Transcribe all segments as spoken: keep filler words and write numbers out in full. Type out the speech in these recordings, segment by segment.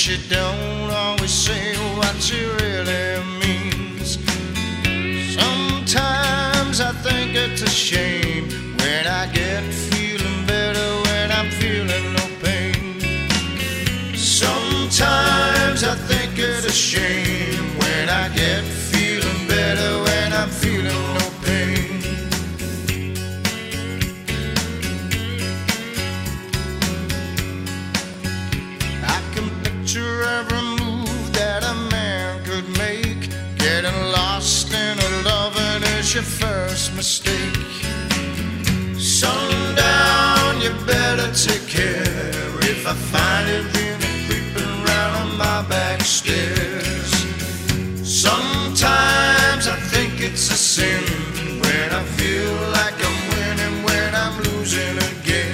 she don't always say what she really means. Sometimes I think it's a shame when I get feeling better when I'm feeling no pain. Sometimes I think it's a shame when I get feeling better when I'm feeling no pain. I can picture every move that a man could make. Getting lost in a loving is your first mistake. Sundown, you better take care if I find you being creeping round on my back stairs. Sometimes I think it's a sin when I feel like I'm winning when I'm losing again.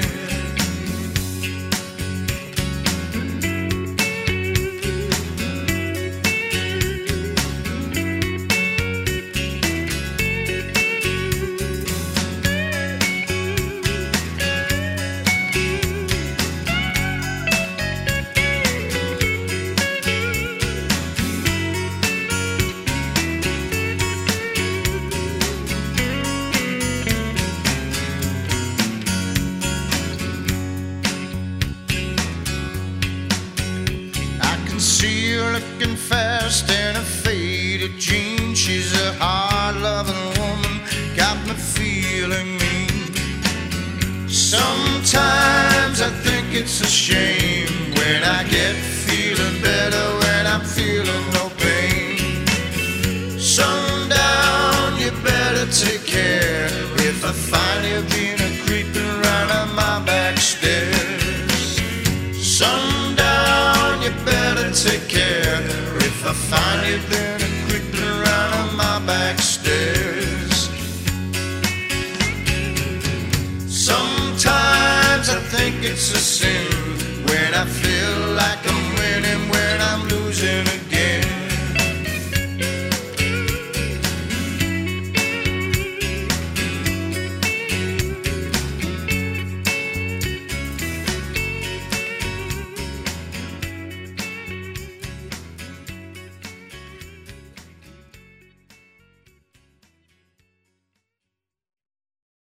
See her looking fast in a faded jeans. She's a hard-loving woman, got me feeling mean. Sometimes I think it's a shame when I get feeling better when I'm feeling no pain. Sundown, you better take care if I find you being a creeping round on my back stairs. Sundown, you better take care if I find you been a creeping around on my back stairs. Sometimes I think it's a sin when I feel like